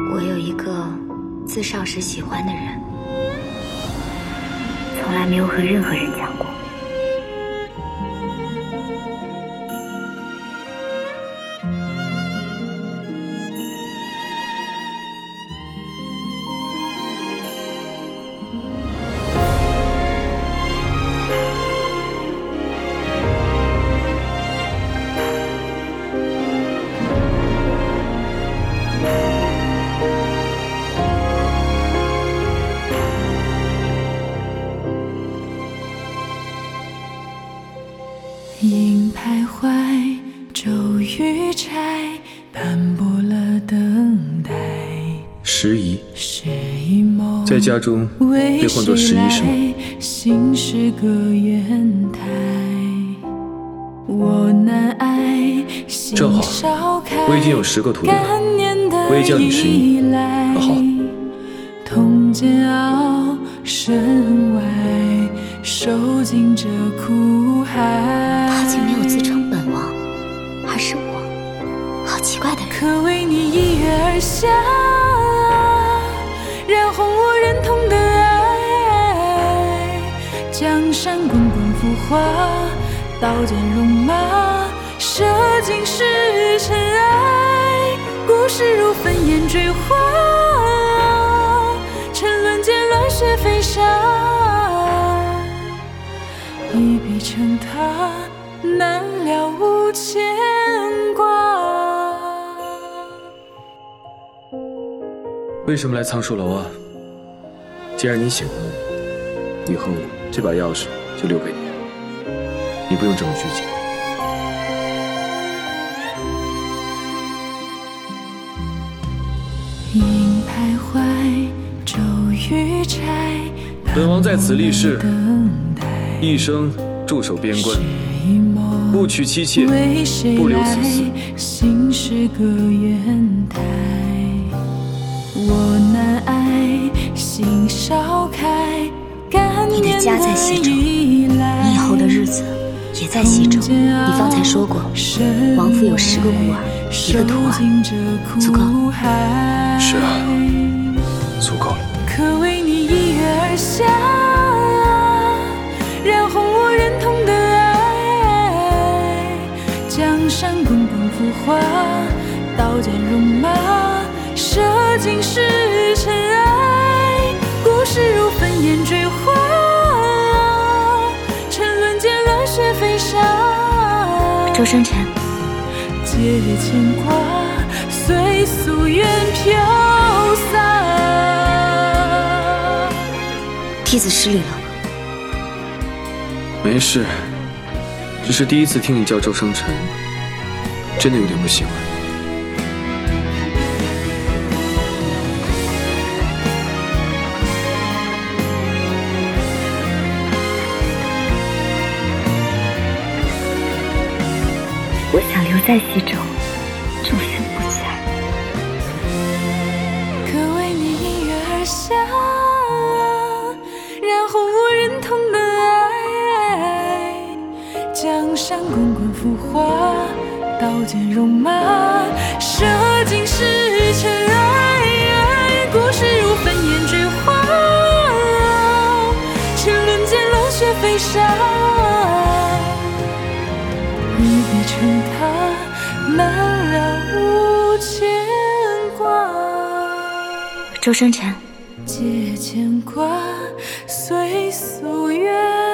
我有一个自少时喜欢的人，从来没有和任何人讲过。 因徘徊，骤雨柴，斑驳了等待。 时移， 是一梦， 在家中被唤作时移是吗？ 心是个砚台，我难爱， 正好，我已经有10个徒弟了，我也叫你时移，好好。 痛煎熬，身外受尽这苦海。 他竟没有自称本王，而是我，好奇怪的人。 可为你一跃而下，染红我认同的爱。江山滚滚浮华，刀剑戎马，射尽是尘埃。故事如烽烟坠花，沉沦间乱雪飞沙。一笔成他，难了无牵挂。 为什么来苍树楼啊？既然你喜欢我，以后这把钥匙就留给你，你不用这么拘谨。 因徘徊，骤雨柴， 本王在此立誓，一生驻守边关，不娶妻妾，不留子嗣。 心是个砚台，我难爱，心烧开。 你的家在西周，你以后的日子也在西周。你方才说过，王府有10个孤儿，1个徒儿，足够。 是啊，足够了。 可为你一跃而下，染红我认同的爱。江山滚滚浮华，刀剑戎马，射尽是尘埃。故事如烽烟坠花，沉沦间乱雪飞沙。 周生辰， 借牵挂，随素缘飘洒。 弟子失礼了吗？ 没事，只是第一次听你叫周生辰，真的有点不习惯。 我想留在西周，终身不嫁。 可为你一跃而下，染红我认同的爱。江山滚滚浮华，刀剑戎马，射尽是尘埃。故事如烽烟坠花，沉沦间乱雪飞沙。一笔成他，难了无牵挂。 周生辰， 借牵挂，随素缘。